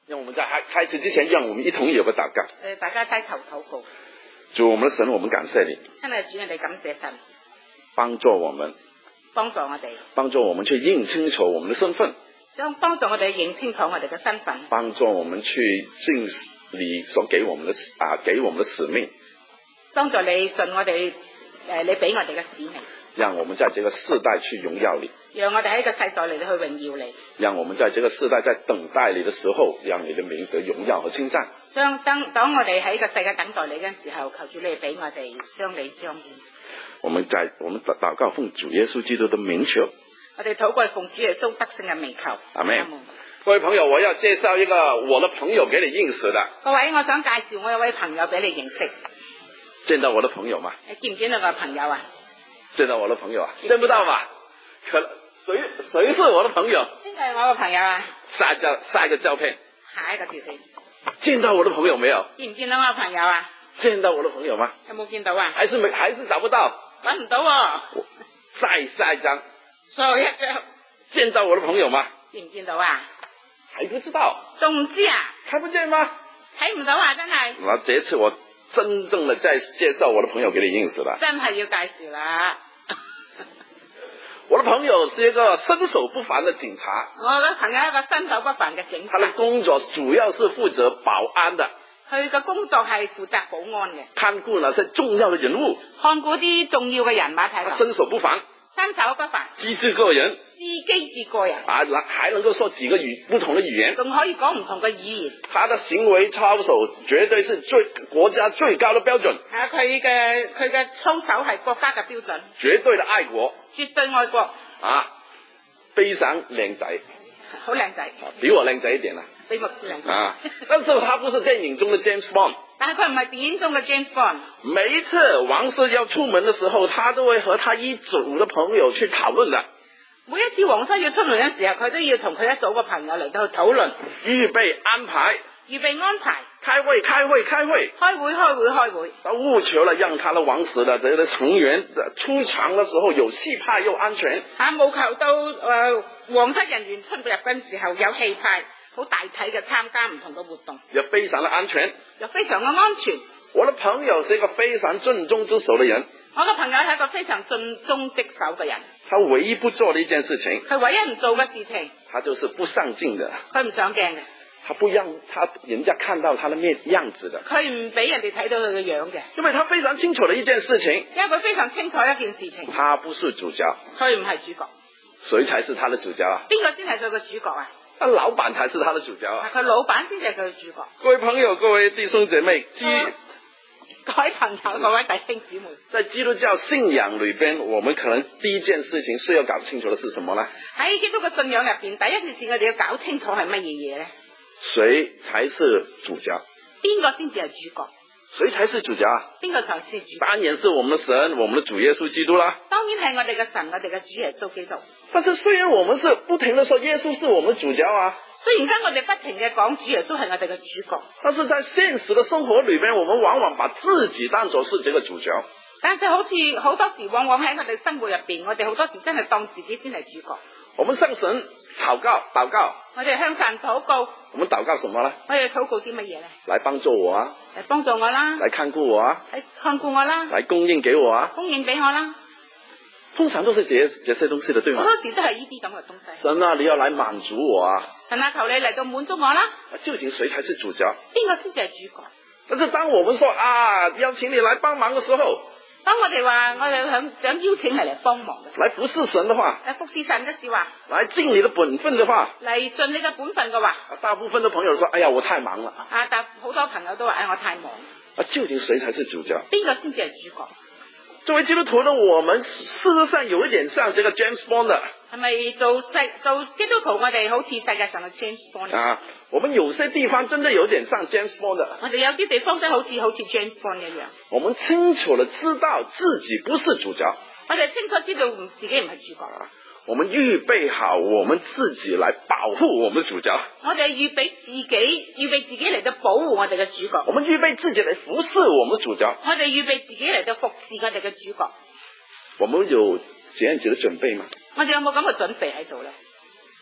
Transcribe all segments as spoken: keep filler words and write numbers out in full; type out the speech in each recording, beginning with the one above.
讓我們在開始之前，讓我們一同有個禱告。 誒，大家低頭禱告。 主，我們的神，我們感謝你。 親愛的主，我哋感謝神， 幫助我們， 幫助我哋， 幫助我們去認清楚我們的身份， 將幫助我哋認清楚我哋嘅身份， 幫助我們去盡你所給我們的啊，給我們的使命， 幫助你盡我哋誒，你俾我哋嘅使命。 讓我們在這個世代去榮耀你， 讓我哋喺個世代嚟到去榮耀你。 讓我們在這個世代在等待你的時候，讓你的名得榮耀和稱讚。 將當當我哋喺個世界等待你嘅時候，求主你俾我哋將你彰顯。 我們在我們禱告奉主耶穌基督的名求。 我哋禱告奉主耶穌得勝嘅名求。 阿們。各位朋友，我要介紹一個我的朋友給你認識的。 各位，我想介紹我有位朋友俾你認識。 見到我的朋友嗎？ 你見唔見到我朋友啊？ 見到我的朋友啊？見不到吧？可能誰誰是我的朋友？ 邊個係我嘅朋友啊？ 下一張下一個照片。 下一個照片。 見到我的朋友沒有？ 見唔見到我嘅朋友啊？ 見到我的朋友嗎？ 有冇見到啊？ 還是沒，還是找不到？ 揾唔到喎。 再下一張。 下一張。 見到我的朋友嗎？ 見唔見到啊？ 還不知道。 仲唔知啊？ 看不見嗎？ 睇唔到啊！真係。 那這次我真正的再介紹我的朋友給你認識了。 真係要介紹啦。 我的朋友是一個身手不凡的警察。 我嘅朋友係一個身手不凡嘅警察。 他的工作主要是負責保安的。 佢嘅工作係負責保安嘅。 看顧那些重要的人物。 看顧啲重要嘅人物喺度。 身手不凡。 身手不凡。 機智過人。 機智過人。 啊，還能夠說幾個語不同的語言。 仲可以講唔同嘅語言。 他的行為操守絕對是最國家最高的標準。 啊，佢嘅佢嘅操守係國家嘅標準。 絕對的愛國。 絕對愛國。 啊，非常靚仔。 好靚仔。 比我靚仔一點啦。 比牧師靚仔。 啊，但是他不是電影中的 James Bond。 但係佢唔係電影中嘅 James Bond。 每一次王室要出門的時候，他都會和他一組的朋友去討論的。 每一次王室要出門嘅時候，佢都要同佢一組嘅朋友嚟到去討論。 預備安排。 預備安排。 開會，開會，開會。 開會，開會，開會。 他務求了讓他的王室的這個成員出場的時候有氣派又安全。 啊，務求到誒皇室人員出入嘅時候有氣派，好大體嘅參加唔同嘅活動。 又非常的安全。 又非常嘅安全。 我的朋友是一個非常盡忠職守的人。 我嘅朋友係一個非常盡忠職守嘅人。 他唯一不做的一件事情。 佢唯一唔做嘅事情。 他就是不上鏡的。 佢唔上鏡嘅。 他不讓他人家看到他的面樣子的。 佢唔俾人哋睇到佢嘅樣嘅。 因為他非常清楚的一件事情。 因為佢非常清楚一件事情。 他不是主角。 佢唔係主角。 誰才是他的主角啊？ 邊個先係佢嘅主角啊？ 那老闆才是他的主角啊。 佢老闆先係佢嘅主角。 各位朋友，各位弟兄姐妹，基各位朋友，各位弟兄姊妹， 在基督教信仰裏邊，我們可能第一件事情需要搞清楚的是什麼呢？ 喺基督嘅信仰入邊，第一件事我哋要搞清楚係乜嘢嘢咧？ 誰才是主角？ 邊個先至係主角？ 誰才是主角啊？ 邊個才是主角？ 當然是我們的神，我們的主耶穌基督啦。 當然係我哋嘅神，我哋嘅主耶穌基督。 但是雖然我們是不停的說耶穌是我們的主角啊， 雖然間我哋不停嘅講主耶穌係我哋嘅主角， 但是在現實的生活裏邊，我們往往把自己當作是這個主角。 但係好似好多時，往往喺我哋生活入邊，我哋好多時真係當自己先係主角。 我們向神禱告，禱告。 我哋向神禱告。 我們禱告什麼呢？ 我哋禱告啲乜嘢咧？ 來幫助我啊！ 嚟幫助我啦！ 來看顧我啊！ 嚟看顧我啦！ 來供應給我啊！ 供應俾我啦！ 通常都是這這些東西的，對嗎？ 好多時都係呢啲咁嘅東西。 神啊，你要來滿足我啊！ 神啊，求你嚟到滿足我啦！ 究竟誰才是主角？ 邊個先至係主角？ 但是當我們說啊，邀請你來幫忙的時候， 當我哋話我哋想想邀請你嚟幫忙嘅， 來服侍神的話， 嚟服侍神嘅事話， 來盡你的本分的話， 嚟盡你嘅本分嘅話， 大部分的朋友說：哎呀，我太忙了。 啊，但好多朋友都話：哎，我太忙。 啊，究竟誰才是主角？ 邊個先至係主角？ 作為基督徒的我們，事實上有一點像這個 James Bond 的。 係咪做世做基督徒，我哋好似世界上嘅 James Bond 啊？我們有些地方真的有點像 James Bond 的。 我哋有啲地方真係好似好似 James Bond 一樣。 我們清楚地知道自己不是主角。 我哋清楚知道自己唔係主角。 啊，我們預備好我們自己來保護我們的主角。 我哋預備自己，預備自己嚟到保護我哋嘅主角。 我們預備自己嚟服侍我們的主角。 我哋預備自己嚟到服侍我哋嘅主角。 我們有這樣子的準備嗎？ 我哋有冇咁嘅準備喺度咧？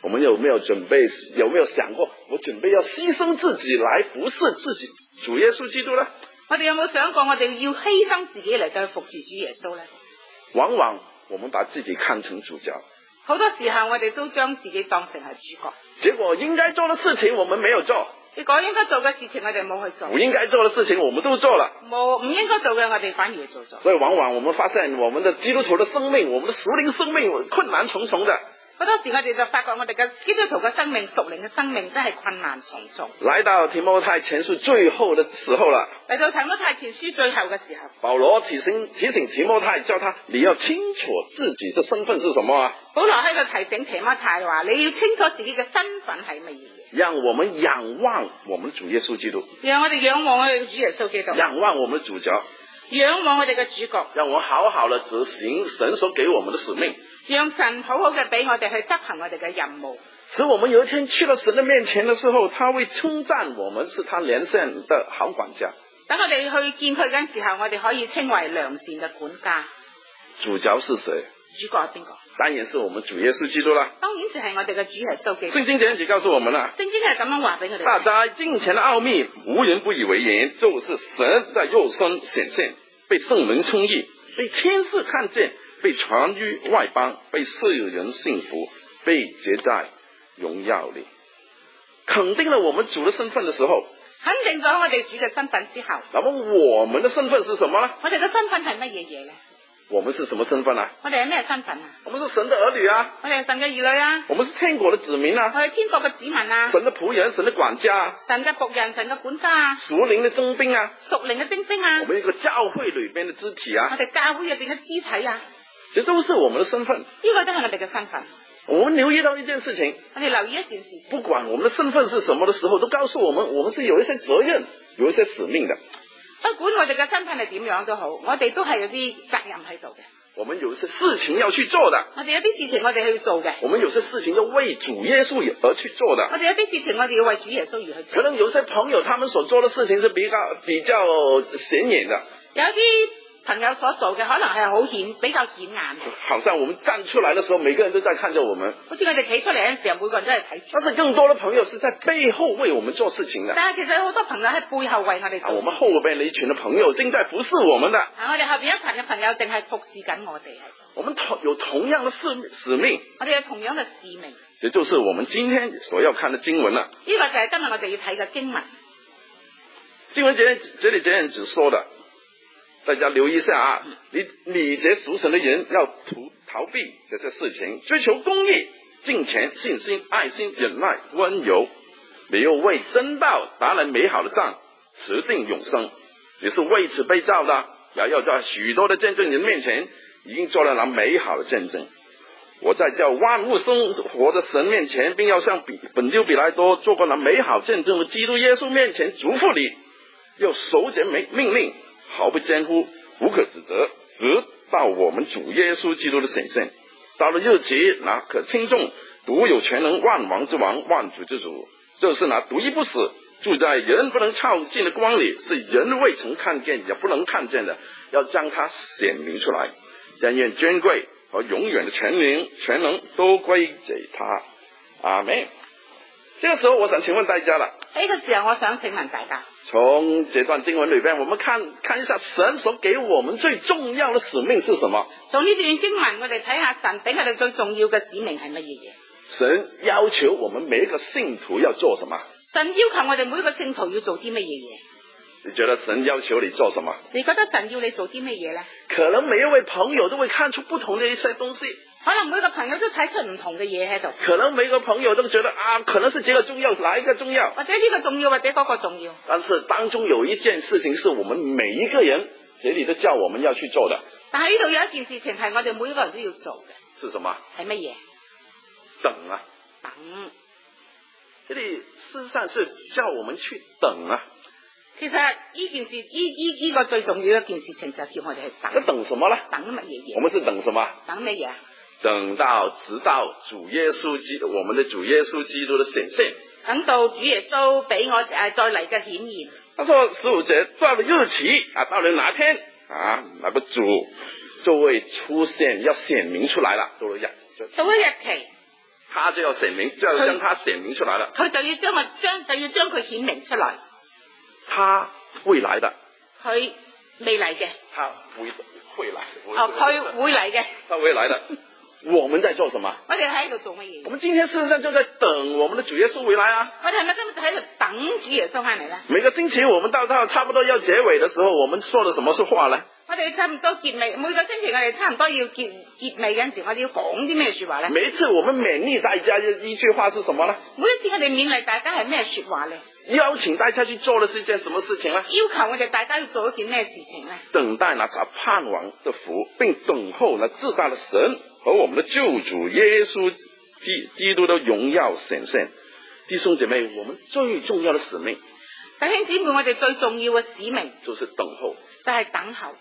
我們有沒有準備？有沒有想過，我準備要犧牲自己來服侍自己主耶穌基督呢？ 我哋有冇想過，我哋要犧牲自己嚟到服侍主耶穌呢？ 往往我們把自己看成主角， 好多時候我哋都將自己當成係主角， 結果應該做的事情我們沒有做， 結果應該做嘅事情我哋冇去做， 不應該做的事情我們都做了， 冇唔應該做嘅我哋反而做咗。 所以往往我們發現我們的基督徒的生命，我們的屬靈生命困難重重的。 好多時我哋就發覺我哋嘅基督徒嘅生命、屬靈嘅生命真係困難重重。 來到提摩太前書最後的時候了， 嚟到提摩太前書最後嘅時候， 保羅提醒提醒提摩太，叫他你要清楚自己的身份是什麼啊？ 保羅喺度提醒提摩太話，你要清楚自己嘅身份係乜嘢。 讓我們仰望我們主耶穌基督， 讓我哋仰望我哋嘅主耶穌基督， 仰望我們的主角， 仰望我哋嘅主角， 讓我們好好的執行神所給我們的使命， 讓神好好嘅俾我哋去執行我哋嘅任務， 使我們有一天去到神的面前的時候，他會稱讚我們是他良善的好管家。 等我哋去見佢嗰陣時候，我哋可以稱為良善嘅管家。 主角是誰？ 主角係邊個？ 當然是我們主耶穌基督啦。 當然就係我哋嘅主耶穌基督。 聖經這樣子告訴我們啦， 聖經係咁樣話俾我哋。 大哉敬虔的奧秘，無人不以為然，就是神在肉身顯現，被聖靈稱義，被天使看見，被傳於外邦，被世人信服，被接在榮耀裏。肯定了我們主的身份的時候， 肯定咗我哋主嘅身份之後， 那麼我們的身份是什麼呢？ 我哋嘅身份係乜嘢嘢呢？ 我們是什麼身份啊？ 我哋係咩身份啊？ 我們是神的兒女啊！ 我哋係神嘅兒女啊！ 我們是天國的子民啊！ 我係天國嘅子民啊！ 神的僕人，神的管家啊！ 神嘅僕人，神嘅管家啊！ 屬靈的精兵啊！ 屬靈嘅精兵啊！ 我們一個教會裏邊的肢體啊！ 我哋教會入邊嘅肢體啊！ 這都是我們的身份。 呢個都係我哋嘅身份。 我們留意到一件事情， 我哋留意一件事， 不管我們的身份是什麼的時候，都告訴我們，我們是有一些責任，有一些使命的。 不管我哋嘅身份係點樣都好，我哋都係有啲責任喺度嘅。 我們有一些事情要去做的， 我哋有啲事情我哋去做嘅。 我們有些事情要為主耶穌而去做的。 我哋有啲事情我哋要為主耶穌而去做。 可能有些朋友他們所做的事情是比較比較顯眼的， 有啲朋友所做嘅可能係好顯比較顯眼嘅。 好像我們站出來的時候，每個人都在看着我們。 好似我哋企出嚟嘅時候，每個人都係睇住。 但是更多的朋友是在背後為我們做事情的。 但係其實好多朋友喺背後為我哋做。 啊，我們後邊的一群的朋友正在服侍我們的。 啊，我哋後邊一群嘅朋友正係服侍緊我哋。 我們同有同樣的使使命。 我哋有同樣嘅使命。 這就是我們今天所要看的經文了。 呢個就係今日我哋要睇嘅經文。 經文這這裏這樣子說的，大家留意一下啊！你你這屬神的人要圖逃避這些事情，追求公義、敬虔、信心、愛心、忍耐、溫柔，你又為真道打了美好的仗，持定永生。你是為此被召的，也要在許多的見證人面前已經做了那美好的見證。我在叫萬物生活的神面前，並要向比本丟彼拉多做過那美好見證的基督耶穌面前囑咐你，要守節命命令，毫不沾乎，無可指責，直到我們主耶穌基督的顯現。到了日期，那可稱頌獨有全能萬王之王，萬主之主，就是那獨一不死，住在人不能靠近的光裏，是人未曾看見也不能看見的，要將它顯明出來。但願尊貴和永遠的全能全能都歸給他。阿們。這個時候我想請問大家了， 呢個時候我想請問大家， 從這段經文裏邊，我們看看一下神所給我們最重要的使命是什麼？ 從呢段經文我哋睇下神俾我哋最重要嘅使命係乜嘢嘢？ 神要求我們每一個信徒要做什麼？ 神要求我哋每一個信徒要做啲乜嘢嘢？ 你覺得神要求你做什麼？ 你覺得神要你做啲乜嘢咧？ 可能每一位朋友都會看出不同的一些東西。 可能每個朋友都睇出唔同嘅嘢喺度。 可能每個朋友都覺得啊，可能是這個重要，哪一個重要？ 或者呢個重要，或者嗰個重要。 但是當中有一件事情是我們每一個人這裏都叫我們要去做的。 但係呢度有一件事情係我哋每一個人都要做嘅。 是什麼？ 係乜嘢？ 等啊！ 等。 這裏事實上是叫我們去等啊。 其實呢件事，呢呢呢個最重要一件事情就係叫我哋去等。 那等什麼呢？ 等乜嘢嘢？ 我們是等什麼？ 等乜嘢？ 等到直到主耶穌基督，我們的主耶穌基督的顯現。 等到主耶穌俾我誒再嚟嘅顯現。 他說十五節，到了日期啊，到了哪天啊，那個主就會出現，要顯明出來了。到了日， 到咗日期， 他就要顯明，就要將他顯明出來了。 佢就要將我將就要將佢顯明出來。 他會來的。 佢未嚟嘅。 他會會來。 哦，佢會嚟嘅。 他會來的。我們在做什麼？ 我哋喺度做乜嘢？ 我們今天事實上就在等我們的主耶穌回來啊！ 我哋係咪今日就喺度等主耶穌翻嚟咧？ 每個星期我們到到差不多要結尾的時候，我們說的什麼是話呢？ 我哋差唔多結尾，每個星期我哋差唔多要結結尾嗰陣時，我哋要講啲咩說話咧？ 每一次我們勉勵大家的一句話是什麼呢？ 每一次我哋勉勵大家係咩說話咧？ 邀請大家去做的是一件什麼事情呢？ 要求我哋大家要做一件咩事情咧？ 等待那撒盼望的福，並等候那至大的神和我們的救主耶穌基基督的榮耀顯現。弟兄姐妹，我們最重要的使命， 弟兄姊妹，我哋最重要嘅使命就是等候， 就係等候，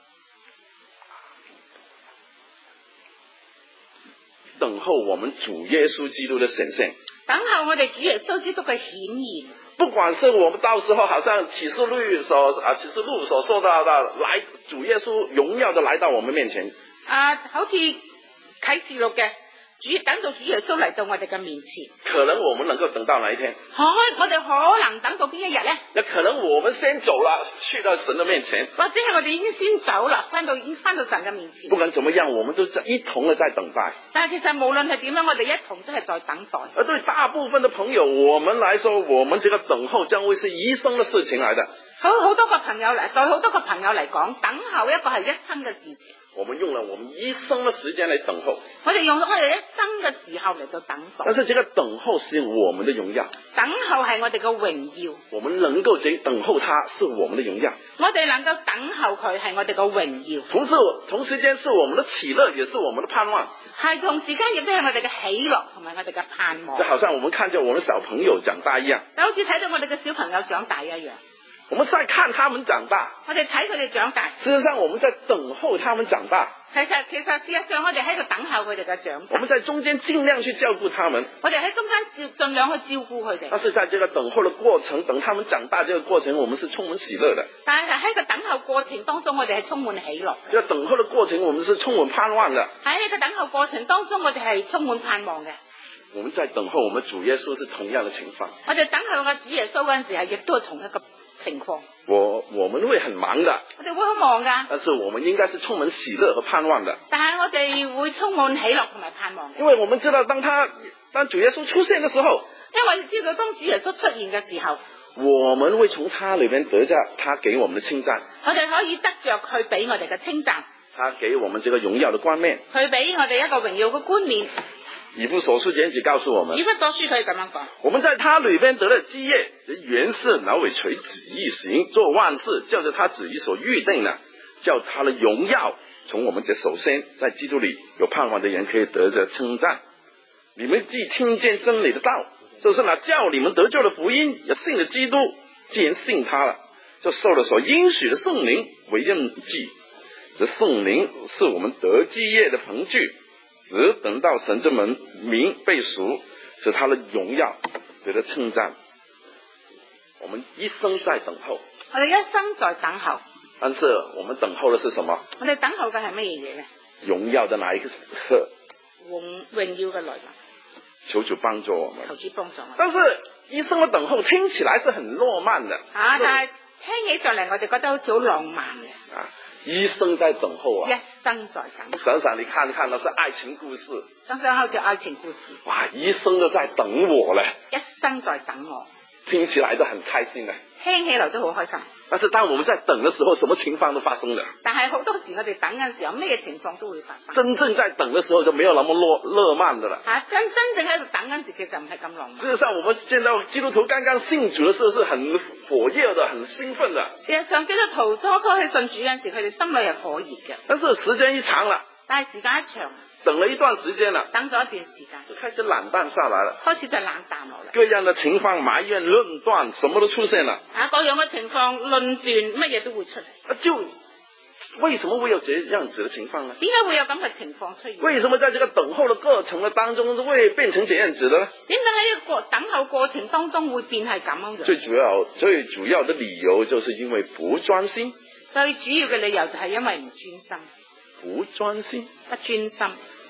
等候我們主耶穌基督的顯現， 等候我哋主耶穌基督嘅顯現。 不管是我們到時候好像啟示錄所啊啟示錄所說到的，來主耶穌榮耀的來到我們面前， 啊，好似啟示錄嘅主，等到主耶穌嚟到我哋嘅面前， 可能我們能夠等到哪一天？ 可我哋可能等到邊一日咧？ 那可能我們先走了，去到神的面前， 或者係我哋已經先走啦，翻到已經翻到神嘅面前。 不管怎麼樣，我們都在一同的在等待。 但係其實無論係點樣，我哋一同都係在等待。 而對大部分的朋友，我們來說，我們這個等候將會是一生的事情來的。 好好多個朋友嚟，對好多個朋友嚟講，等候一個係一生嘅事情。 我們用了我們一生的時間來等候， 我哋用咗我哋一生嘅時候嚟到等待。 但是這個等候是我們的榮耀， 等候係我哋嘅榮耀。 我們能夠這等候他是我們的榮耀， 我哋能夠等候佢係我哋嘅榮耀。 同時同時間是我們的喜樂，也是我們的盼望。 係同時間亦都係我哋嘅喜樂同埋我哋嘅盼望。 就好像我們看見我們小朋友長大一樣， 就好似睇到我哋嘅小朋友長大一樣。 我們在看他們長大， 我哋睇佢哋長大。 事實上我們在等候他們長大。 其實其實事實上我哋喺度等候佢哋嘅長大。 我們在中間盡量去照顧他們。 我哋喺中間照盡量去照顧佢哋。 但是在這個等候的過程，等他們長大這個過程，我們是充滿喜樂的。 但係喺個等候過程當中，我哋係充滿喜樂。 這個等候的過程，我們是充滿盼望的。 喺呢個等候過程當中，我哋係充滿盼望嘅。 我們在等候我們主耶穌是同樣的情況。 我哋等候嘅主耶穌嗰陣時候，亦都係同一個情況。 我我們會很忙的， 我哋會好忙噶， 但是我們應該是充滿喜樂和盼望的。 但係我哋會充滿喜樂同埋盼望。 因為我們知道，當他當主耶穌出現的時候， 因為我哋知道當主耶穌出現嘅時候， 我們會從他裏邊得着他給我們的稱讚。 我哋可以得着佢俾我哋嘅稱讚， 他給我們這個榮耀的冠冕， 佢俾我哋一個榮耀嘅冠冕。 以弗所書這樣子告訴我們， 以弗所書佢咁樣講， 我們在他裏邊得了基業，這原是那位隨旨意行，做萬事，照着他旨意所預定的，叫他的榮耀從我們這首先在基督裏有盼望的人可以得着稱讚。你們既聽見真理的道，就是那叫你們得救的福音，也信了基督，既然信他了，就受了所應許的聖靈為印記。這聖靈是我們得基業的憑據，只等到神之門名被贖，使他的榮耀得到稱讚。我們一生在等候， 我哋一生在等候。 但是我們等候的是什麼？ 我哋等候嘅係乜嘢嘢咧？ 榮耀的那一個時刻， 榮榮耀嘅來臨。 求主幫助我們， 求主幫助我們。 但是一生的等候聽起來是很浪漫的啊，但係聽起上嚟我就覺得好似好浪漫嘅。 啊，一生在等候啊， 一生在等候。 想想你看看，那是愛情故事。 想想好似愛情故事。 哇，一生都在等我咧， 一生在等我， 聽起來都很開心啊。 聽起來都好開心。 但是當我們在等的時候，什麼情況都發生了。 但係好多時我哋等嘅時候，咩情況都會發生。 真正在等的時候就沒有那麼樂樂漫的了。 吓、啊，真真正喺度等嗰陣時，其實唔係咁浪漫。 事實上，我們見到基督徒剛剛信主的時候是很火熱的，很興奮的。 事實上，基督徒初初去信主嗰陣時，佢哋心裏係火熱嘅。 但是時間一長了， 但係時間一長， 等了一段時間了， 等咗一段時間， 就開始冷淡下來了。 開始就冷淡落嚟。 各樣的情況，埋怨、論斷，什麼都出現了。 啊，各樣嘅情況，論斷，乜嘢都會出嚟。 啊，就為什麼會有這樣子的情況呢？ 點解會有咁嘅情況出現？ 為什麼在這個等候的過程的當中會變成這樣子的呢？ 點解喺個等候過程當中會變係咁樣嘅？ 最主要、最主要的理由就是因為不專心。 最主要嘅理由就係因為唔專心。 不專心， 不專心。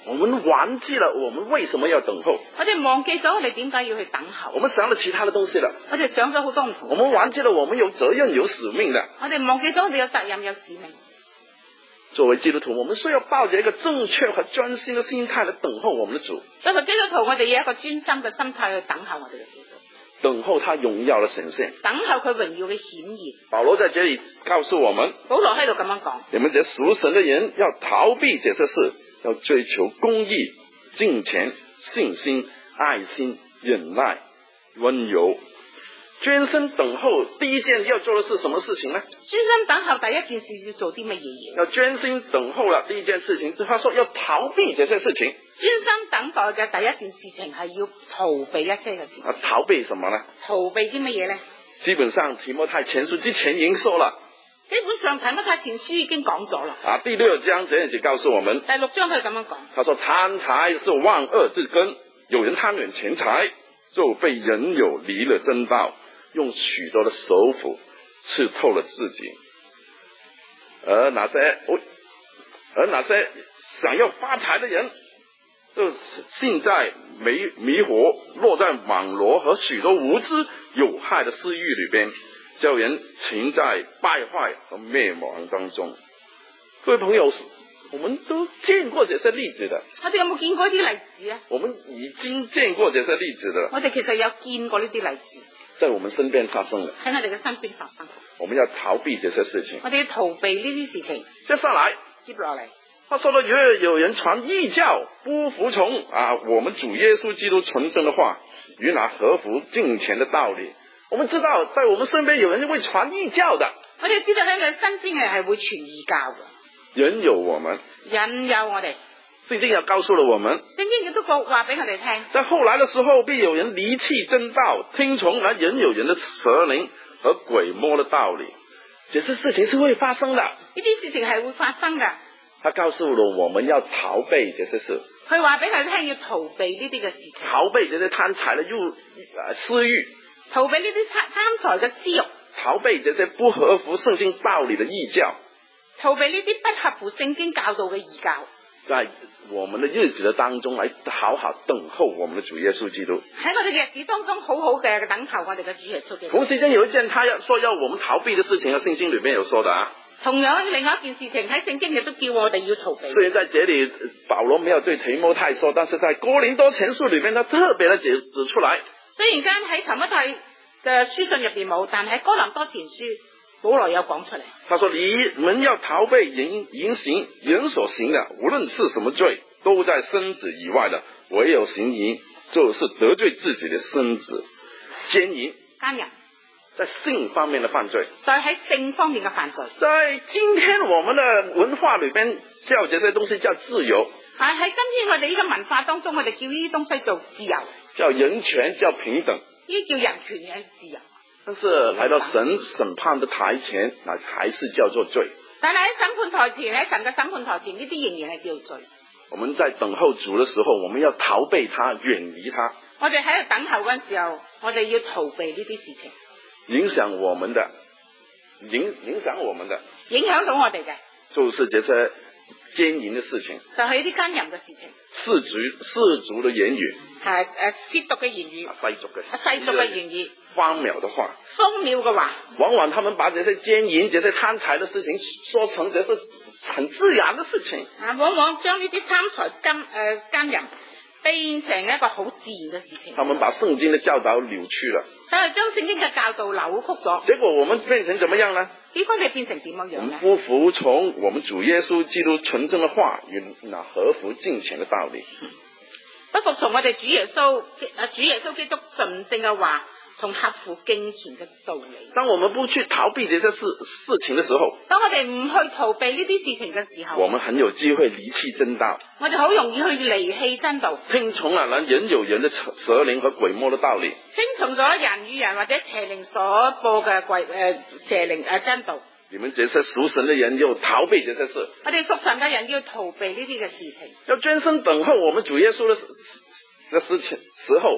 我們忘記了我們為什麼要等候。 我哋忘記咗我哋點解要去等候。 我們想了其他的東西了。 我哋想咗好多唔同。 我們忘記了我們有責任有使命的。 我哋忘記咗我哋有責任有使命。 作為基督徒，我們需要抱着一個正確和專心的心態來等候我們的主。 作為基督徒，我哋要一個專心嘅心態去等候我哋嘅主。 等候他榮耀的顯現。 等候佢榮耀嘅顯現。 保羅在這裏告訴我們， 保羅喺度咁樣講， 你們這屬神的人要逃避這些事，要追求公義、敬虔、信心、愛心、忍耐、溫柔。專心等候，第一件要做的是什麼事情呢？ 專心等候第一件事要做啲乜嘢嘢？ 要專心等候了，第一件事情，他說要逃避這些事情。 專心等待嘅第一件事情係要逃避一些嘅事情。 啊，逃避什麼呢？ 逃避啲乜嘢呢？ 基本上提摩太前書之前已經說了。 基本上提摩太前書已經講咗啦。 啊，第六章這樣子告訴我們。 第六章佢咁樣講。 他說貪財是萬惡之根，有人貪戀錢財，就被引誘離了真道，用許多的手斧刺透了自己。而那些而那些想要發財的人，就陷在迷迷惑，落在網羅和許多無知有害的私欲裏邊，叫人沉在敗壞和滅亡當中。各位朋友，我們都見過這些例子的。 我哋有冇見過啲例子啊？ 我們已經見過這些例子的。 我哋其實有見過呢啲例子， 在我們身邊發生的。 喺我哋嘅身邊發生。 我們要逃避這些事情。 我哋要逃避呢啲事情。 接下來， 接落嚟。 他說到，若有人傳異教，不服從啊，我們主耶穌基督純正的話，與那合乎敬虔的道理。我們知道，在我們身邊有人會傳異教的。 我哋知道喺我哋身邊嘅係會傳異教嘅。 引誘我們。 引誘我哋。 聖經也告訴了我們。 聖經亦都講話俾我哋聽。 在後來的時候，必有人離棄真道，聽從那引誘人的蛇靈和鬼魔的道理。這些事情是會發生的。 呢啲事情係會發生嘅。 他告訴了我們要逃避這些事。 佢話俾我哋聽要逃避呢啲嘅事情。 逃避這些貪財的慾私欲。 逃避呢啲貪財嘅私欲。 逃避這些不合乎聖經道理的異教。 逃避呢啲不合乎聖經教導嘅異教。 在我們的日子的當中，來好好等候我們的主耶穌基督。 喺我哋嘅日子當中，好好嘅等候我哋嘅主耶穌基督。 同時間有一件他要說要我們逃避的事情，聖經裏面有說的啊。 同樣另外一件事情喺聖經亦都叫我哋要逃避。 雖然在這裏保羅沒有對提摩太說，但是在哥林多前書裏面，他特別的指指出來。 雖然間喺提摩太嘅書信入邊冇，但喺哥林多前書保羅有講出嚟。他說你們要逃避淫淫行，人所行的，無論是什麼罪，都在身子以外的，唯有行淫，就是得罪自己的身子。奸淫。 奸淫。 在性方面的犯罪， 在喺性方面嘅犯罪， 在今天我們的文化裏邊叫這些東西叫自由， 係喺今天我哋呢個文化當中，我哋叫呢啲東西做自由， 叫人權，叫平等， 呢啲叫人權嘅自由。 但是來到神審判的台前，那還是叫做罪。 但係喺審判台前，喺神嘅審判台前，呢啲仍然係叫罪。 我們在等候主的時候，我們要逃避他，遠離他。 我哋喺度等候嗰陣時候，我哋要逃避呢啲事情。 影響我們的，影影響我們的， 影響到我哋嘅， 就是這些奸淫的事情， 就係啲奸淫嘅事情， 世俗世俗的言語， 係誒褻瀆嘅言語， 世俗嘅， 世俗嘅言語， 荒謬的話， 荒謬嘅話， 往往他們把這些奸淫、這些貪財的事情說成這是很自然的事情， 啊，往往將呢啲貪財奸誒奸淫變成一個好自然嘅事情。 他們把聖經的教導扭曲了， 但係將聖經嘅教導扭曲咗。 結果我們變成怎麼樣呢？ 結果你變成點樣樣呢？ 我們不服從我們主耶穌基督純正的話與那合乎敬虔的道理。 不服從我哋主耶穌啊主耶穌基督純正嘅話同合乎敬虔嘅道理。 當我們不去逃避這些事事情的時候， 當我哋唔去逃避呢啲事情嘅時候， 我們很有機會離棄真道。 我哋好容易去離棄真道， 聽從了那引誘人的蛇靈和鬼魔的道理， 聽從咗人與人或者邪靈所播嘅鬼誒、呃、邪靈誒、呃、真道。 你們這些屬神的人要逃避這些事。 我哋屬神嘅人要逃避呢啲嘅事情， 要專心等候我們主耶穌的的事情時候，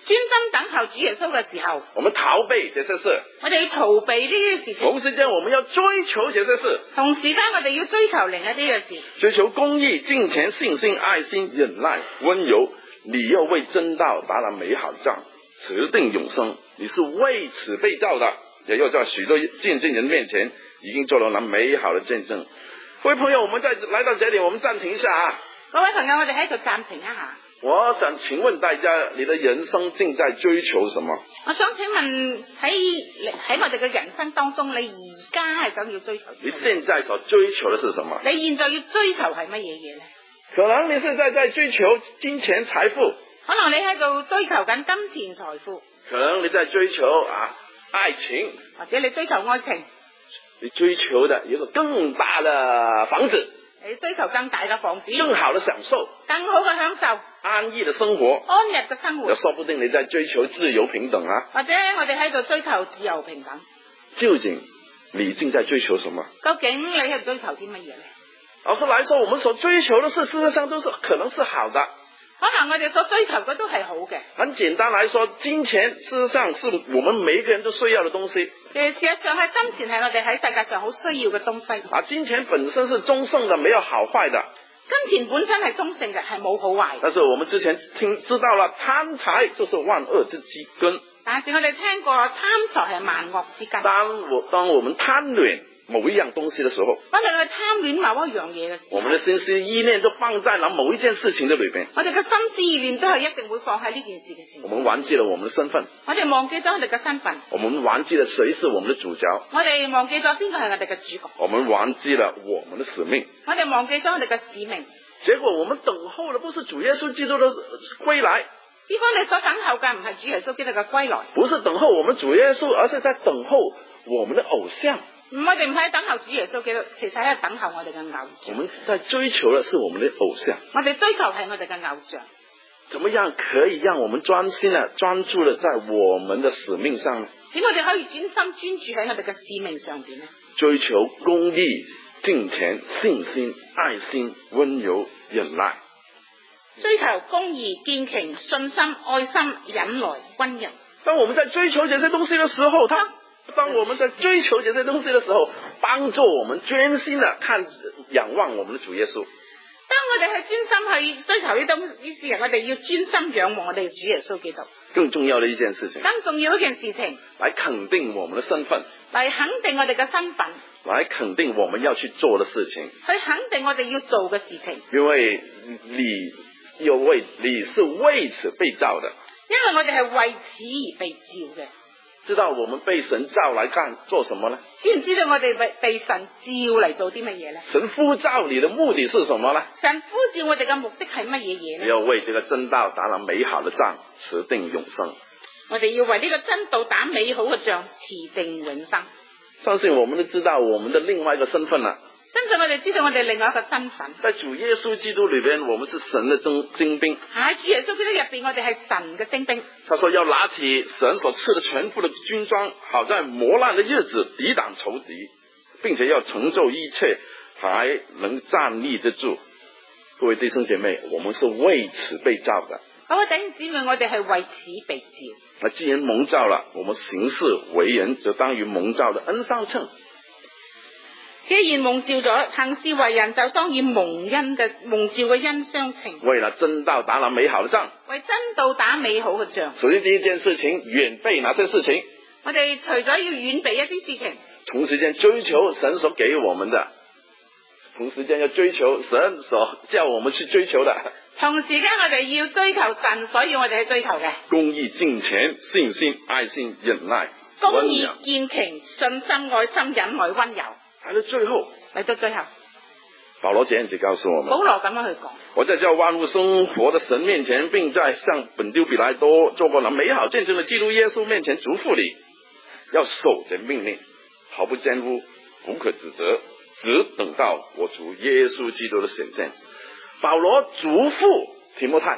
專心等候主耶穌嘅時候， 我們逃避這些事， 我哋要逃避呢啲事情。 同時間我們要追求這些事， 同時間我哋要追求另一啲嘅事， 追求公義、敬虔、信心、愛心、忍耐、溫柔。你要為真道打了美好仗，持定永生。你是為此被造的，也要在許多見證人面前已經做了那美好的見證。各位朋友，我們再來到這裏，我們暫停一下啊！ 各位朋友，我哋喺度暫停一下。 我想請問大家，你的人生正在追求什麼？ 我想請問喺喺我哋嘅人生當中，你而家係想要追求？ 你現在所追求的是什麼？ 你現在要追求係乜嘢嘢咧？ 可能你現在在追求金錢財富， 可能你喺度追求緊金錢財富， 可能你在追求啊愛情， 或者你追求愛情， 你追求的一個更大的房子， 你追求更大嘅房子， 更好的享受， 更好嘅享受， 安逸的生活， 安逸嘅生活。 又說不定你在追求自由平等啊， 或者我哋喺度追求自由平等。 究竟你正在追求什麼？ 究竟你喺度追求啲乜嘢咧？ 老實來說，我們所追求的事，事實上都是可能是好的。 可能我哋所追求嘅都係好嘅。 很簡單來說，金錢事實上是我們每一個人都需要的東西。 誒，事實上係金錢係我哋喺世界上好需要嘅東西。 啊，金錢本身是中性的，沒有好壞的。 金錢本身係中性嘅，係冇好壞。 但是我們之前聽知道了，貪財就是萬惡之基根。 但是我哋聽過貪財係萬惡之根。 當我當我們貪戀某一樣東西的時候， 當我哋貪戀某一樣嘢嘅時候， 我們的心思意念都放在了某一件事情的裏邊。 我哋嘅心思意念都係一定會放喺呢件事嘅前。 我們忘記了我們的身份， 我哋忘記咗我哋嘅身份。 我們忘記了誰是我們的主角。 我哋忘記咗邊個係我哋嘅主角。 我們忘記了我們的使命。 我哋忘記咗我哋嘅使命。 結果我們等候的不是主耶穌基督的歸來。 結果你所等候嘅唔係主耶穌基督嘅歸來， 不是等候我們主耶穌，而是在等候我們的偶像。 我哋唔係等候主耶穌基督，其實係等候我哋嘅偶像。 我們在追求的是我們的偶像。 我哋追求係我哋嘅偶像。 怎麼樣可以讓我們專心的、專注的在我們的使命上呢？ 點我哋可以專心專注喺我哋嘅使命上邊呢？ 追求公義、敬虔、信心、愛心、溫柔、忍耐。 追求公義、敬虔、信心、愛心、忍耐、溫柔。 當我們在追求這些東西的時候，他當我們在追求這些東西的時候，幫助我們專心的看、仰望我們的主耶穌。 當我哋係專心去追求呢東呢事，我哋要專心仰望我哋主耶穌基督。 更重要的一件事情， 更重要一件事情， 來肯定我們的身份， 嚟肯定我哋嘅身份， 來肯定我們要去做的事情， 去肯定我哋要做嘅事情。 因為你有為，你是為此被造的。 因為我哋係為此而被召嘅。 知道我們被神召來幹做什麼呢？ 知唔知道我哋被被神召嚟做啲乜嘢呢？ 神呼召你的目的是什麼呢？ 神呼召我哋嘅目的係乜嘢嘢呢？ 要為這個真道打了美好的仗，持定永生。 我哋要為呢個真道打美好嘅仗，持定永生。 相信我們都知道我們的另外一個身份啦。 相信我哋知道我哋另外一個身份。 在主耶穌基督裏邊，我們是神的精精兵。 喺主耶穌基督入邊，我哋係神嘅精兵。 他說要拿起神所賜的全副的軍裝，好在磨難的日子抵擋仇敵，並且要成就一切，還能站立得住。各位弟兄姐妹，我們是為此被造的。 各位弟兄姊妹，我哋係為此被召。 那既然蒙召了，我們行事為人就當與蒙召的恩相稱。 既然蒙召咗，行事為人就當以蒙恩嘅蒙召嘅恩相稱。 為了真道打了美好的仗， 為真道打美好嘅仗。 首先第一件事情，遠備哪些事情？ 我哋除咗要遠備一啲事情， 同時間追求神所給我們的，同時間要追求神所叫我們去追求的。 同時間我哋要追求神，所以我哋去追求嘅公義、敬虔、信心、愛心、忍耐。 公義、敬虔、信心、愛心、忍耐、溫柔。 嚟到最後， 嚟到最後， 保羅這樣子告訴我們： 保羅咁樣去講， 我在叫萬物生活的神面前，並在向本丟彼拉多做過了美好見證的基督耶穌面前囑咐你，要守這命令，毫不沾污，無可指責，只等到我主耶穌基督的顯現。保羅囑咐提摩太，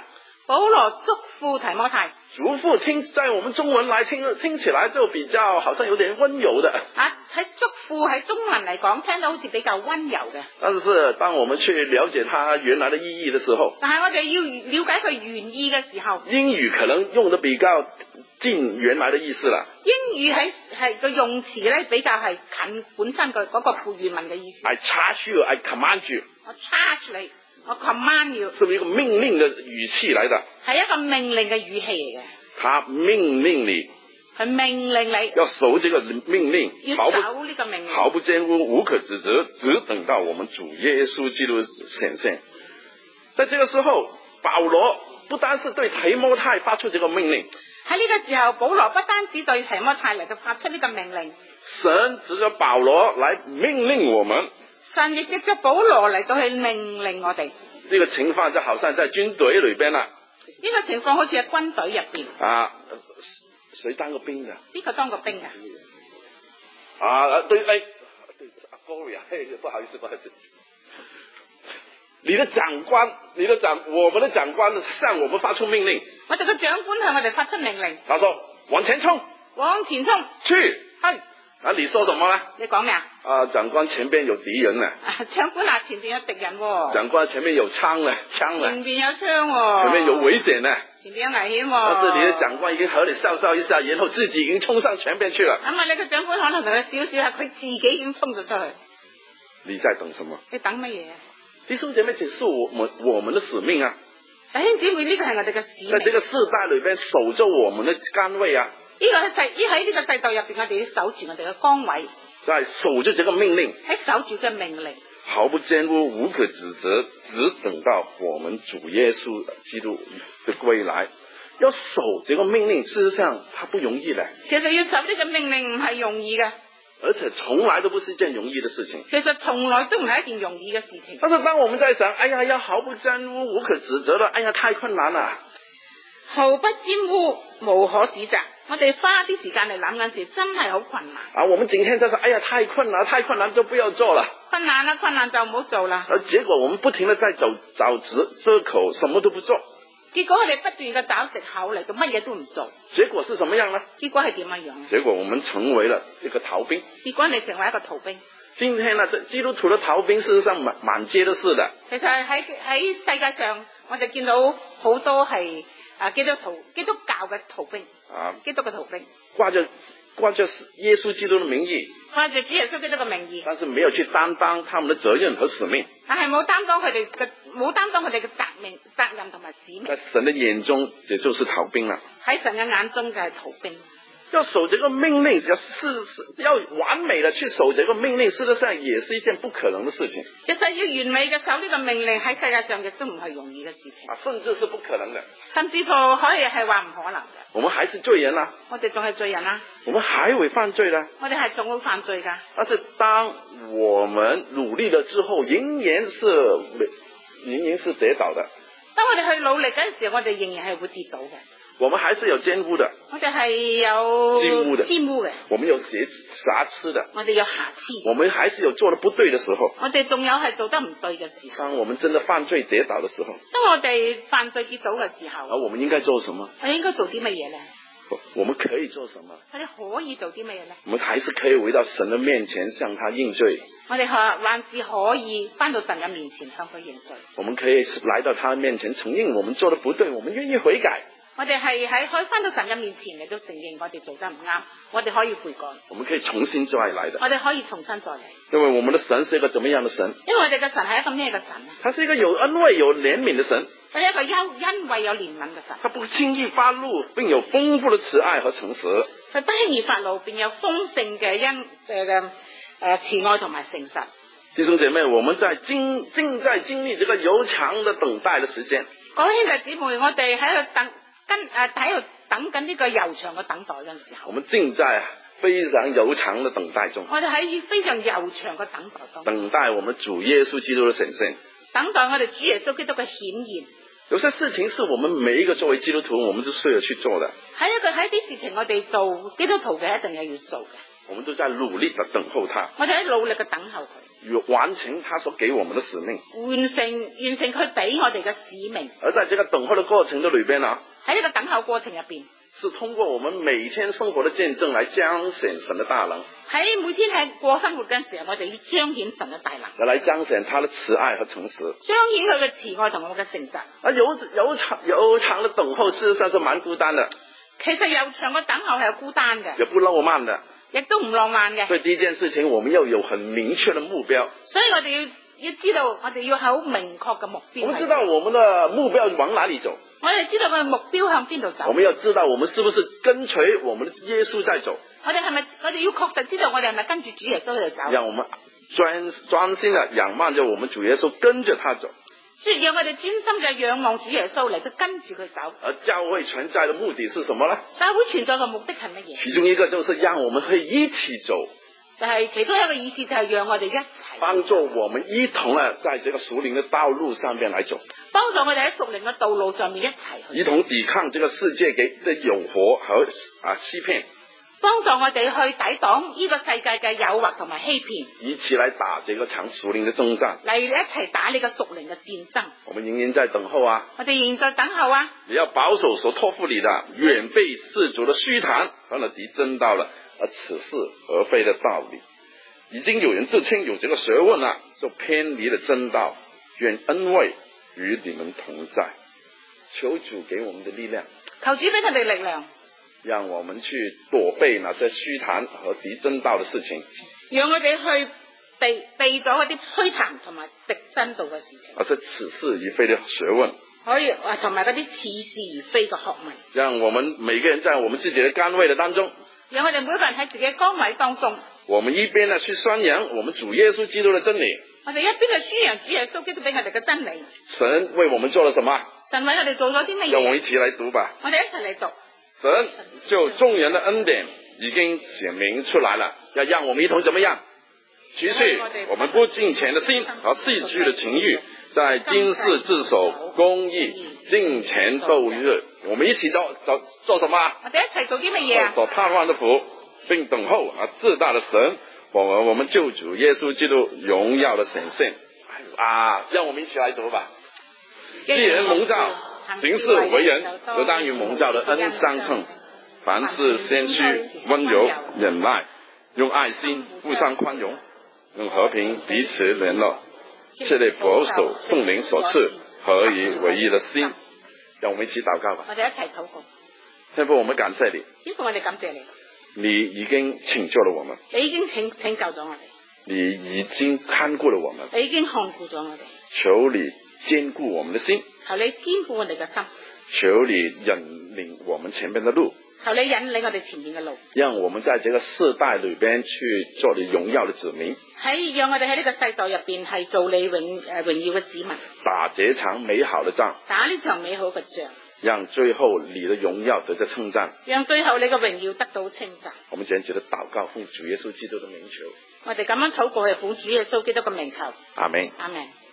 保羅囑咐提摩太， 囑咐聽在我們中文來聽聽起來就比較好像有點溫柔的。 啊，喺囑咐喺中文嚟講，聽到好似比較溫柔嘅。 但是當我們去了解它原來的意義的時候， 但係我哋要了解佢原意嘅時候， 英語可能用得比較近原來的意思啦。 英語喺係個用詞咧比較係近本身個嗰個副語文嘅意思。 I charge you, I command you。 我 charge 你，我 command you。 是不是一個命令的語氣來的？ 係一個命令嘅語氣嚟嘅。 他命令你， 係命令你要守這個命令， 要守呢個命令， 毫不玷污，無可指責，只等到我們主耶穌基督顯現。在這個時候，保羅不單是對提摩太發出這個命令， 喺呢個時候，保羅不單止對提摩太嚟到發出呢個命令， 神指着保羅來命令我們， 神亦藉着保羅嚟到去命令我哋。 呢個情況就好像在軍隊裏邊啦。 呢個情況好似喺軍隊入邊。 啊，誰當個兵嘅？ 邊個當個兵啊？ 啊，對，哎，對，阿 Gloria，嘿，不好意思，不好意思。你的長官，你的長，我們的長官向我們發出命令。 我哋個長官向我哋發出命令。 他說：往前衝， 往前衝， 去， 去。 啊，你說什麼呢？ 你講咩啊？ 啊，長官前邊有敵人呢。 啊，長官啊，前邊有敵人喎。 長官前面有槍呢，槍呢。 前邊有槍喎。 前面有危險呢。 前邊有危險喎。 啊，這裏的長官已經和你笑笑一下，然後自己已經衝上前邊去了。 咁啊，你個長官可能同佢笑笑下，佢自己已經衝咗出去。 你在等什麼？ 你等乜嘢？ 弟兄姐妹，這是我們我們的使命啊！ 弟兄姊妹，呢個係我哋嘅使命。 在這個世代裏邊守着我們的崗位啊！ 呢個喺世，呢喺呢個世道入邊，我哋要守住我哋嘅崗位。 在守着這個命令， 喺守住嘅命令， 毫不玷污，無可指責，只等到我們主耶穌基督的歸來。要守這個命令，事實上它不容易的。 其實要守呢個命令唔係容易嘅， 而且從來都不是一件容易的事情。 其實從來都唔係一件容易嘅事情。 但是當我們在想，哎呀，要毫不玷污，無可指責的，哎呀，太困難了。 毫不玷污，無可指責。我哋花啲時間嚟諗嗰時，真係好困難。 啊，我們整天在說，哎呀，太困難，太困難，就不要做了。 困難啦，困難就唔好做啦。 而結果我們不停地在找找藉藉口，什麼都不做。 結果我哋不斷嘅找藉口嚟到乜嘢都唔做。 結果是什麼樣呢？ 結果係點樣樣？ 結果我們成為了一個逃兵。 結果你成為一個逃兵。 今天呢，基督徒的逃兵事實上滿滿街都是的。 其實喺喺世界上，我哋見到好多係啊基督徒、基督教嘅逃兵。啊，基督嘅逃兵。掛着掛着耶穌基督的名義。 掛着主耶穌基督嘅名義。 但是沒有去擔當他們的責任和使命。 但係冇擔當佢哋嘅冇擔當佢哋嘅責命、責任同埋使命。 在神的眼中，這就是逃兵啦。 喺神嘅眼中就係逃兵。 要守這個命令，要是要完美的去守這個命令，事實上也是一件不可能的事情。 其實要完美嘅守呢個命令喺世界上亦都唔係容易嘅事情。 啊，甚至是不可能的。 甚至乎可以係話唔可能嘅。 我們還是罪人啦。 我哋仲係罪人啦。 我們還會犯罪啦。 我哋係仲會犯罪噶。 但是當我們努力了之後，仍然是仍然是跌倒的。 當我哋去努力嗰陣時，我哋仍然係會跌倒嘅。 我們還是有玷污的， 我哋係有玷污的， 玷污嘅， 我們有瑕瑕疵的， 我哋有瑕疵， 我們還是有做得不對的時候， 我哋仲有係做得唔對嘅時候。 當我們真的犯罪跌倒的時候， 當我哋犯罪跌倒嘅時候， 而我們應該做什麼？ 我應該做啲乜嘢咧？ 我們可以做什麼？ 我哋可以做啲乜嘢咧？ 我們還是可以回到神的面前向他認罪。 我哋還還是可以翻到神嘅面前向佢認罪。 我們可以來到他面前承認我們做得不對，我們願意悔改。 我哋係喺可以翻到神嘅面前嚟到承認我哋做得唔啱，我哋可以悔改。 我們可以重新再來的。 我哋可以重新再嚟。 因為我們的神是一個怎麼樣的神？ 因為我哋嘅神係一個咩嘅神啊？ 他是一個有恩惠、有憐憫的神。 佢係一個優恩惠、有憐憫嘅神。 他不輕易發怒，並有豐富的慈愛和誠實。 佢不輕易發怒，並有豐盛嘅恩誒嘅誒慈愛同埋誠實。 弟兄姐妹，我們在經正在經歷這個悠長的等待的時間。 各位兄弟姊妹，我哋喺度等。跟誒喺度等緊呢個悠長嘅等待嗰陣時候， 我們正在非常悠長嘅等待中。 我哋喺非常悠長嘅等待中， 等待我們主耶穌基督嘅顯現， 等待我哋主耶穌基督嘅顯現。 有些事情是我們每一個作為基督徒，我們都需要去做的。 喺一個喺啲事情，我哋做基督徒嘅一定係要做嘅。 我們都在努力的等候他。 我哋喺努力嘅等候佢， 完成他所給我們的使命， 完成完成佢俾我哋嘅使命。 而在這個等候的過程的裏邊啊， 喺呢個等候過程入邊， 是通過我們每天生活的見證來彰顯神的大能。 喺每天喺過生活嗰陣時候，我哋要彰顯神嘅大能， 來彰顯他的慈愛和誠實， 彰顯佢嘅慈愛同我嘅誠實。 啊，有有長有長的等候，事實上是蠻孤單的。 其實有長嘅等候係孤單嘅， 也不浪漫的， 亦都唔浪漫嘅。 所以第一件事情，我們要有很明確的目標。 所以我哋要要知道，我哋要好明確嘅目標。 我們知道我們的目標往哪裏走。 我哋知道我哋目標向邊度走。 我們要知道我們是不是跟隨我們的耶穌在走。 我哋係咪？我哋要確實知道我哋係咪跟住主耶穌喺度走。 讓我們專專心的仰望着我們主耶穌，跟着他走。 所以讓我哋專心嘅仰望主耶穌嚟到跟住佢走。 而教會存在的目的是什麼呢？ 教會存在嘅目的係乜嘢？ 其中一個就是讓我們可以一起走。 就係其中一個意思，就係讓我哋一齊幫助我們一同啊，在這個屬靈的道路上邊來走， 幫助我哋喺屬靈嘅道路上面一齊去， 一同抵抗這個世界給的誘惑和啊欺騙， 幫助我哋去抵擋呢個世界嘅誘惑同埋欺騙， 一起來打這個場屬靈的征戰， 嚟一齊打呢個屬靈嘅戰爭。 我們仍然在等候啊， 我哋仍在等候啊， 你要保守所託付你的，遠避世俗的虛談和那敵真道了，而此是而非的道理。已經有人自稱有這個學問了，就偏離了真道。願恩惠與你們同在，求主給我們的力量， 求主俾佢哋力量， 讓我們去躲避那些虛談和敵真道的事情， 讓我哋去避避咗嗰啲虛談同埋敵真道嘅事情， 而是似是而非的學問， 可以啊，同埋嗰啲似是而非嘅學問。讓我們每個人在我們自己的崗位的當中， 讓我哋每個人喺自己嘅崗位當中， 我們一邊呢去宣揚我們主耶穌基督的真理， 我哋一邊去宣揚主耶穌基督俾我哋嘅真理。 神為我們做了什麼？ 神為我哋做咗啲乜嘢？ 讓我們一起來讀吧。 我哋一齊嚟讀。 神就眾人的恩典已經顯明出來了，要讓我們一同怎麼樣？除去我們不敬虔的心和世俗的情欲，在今世自守公義敬虔鬥日。我們一起做做做什麼？ 我哋一齊做啲乜嘢啊？ 所盼望的福，並等候啊至大的神和我們救主耶穌基督榮耀的顯現。啊，讓我們一起來讀吧。既然蒙召行事為人，就當與蒙召的恩相稱，凡事謙虛溫柔忍耐，用愛心互相寬容，用和平彼此聯絡，切力保守聖靈所賜合一為一的心。讓我們一起禱告吧。 我哋一齊禱告。 天父，我們感謝你。 天父，我哋感謝你。 你已經拯救了我們。 你已經拯拯救咗我哋。 你已經看顧了我們。 你已經看顧咗我哋。 求你堅固我們的心。 求你堅固我哋嘅心。 求你引領我們前面的路。 求你引領我哋前面嘅路。 讓我們在這個世代裏邊去做你榮耀的子民。 喺讓我哋喺呢個世代入邊係做你榮誒榮耀嘅子民。 打這場美好的仗。 打呢場美好嘅仗。 讓最後你的榮耀得到稱讚。 讓最後你嘅榮耀得到稱讚。 我們簡直的禱告，奉主耶穌基督的名求。 我哋咁樣禱告係奉主耶穌基督嘅名求。 阿門。 阿門。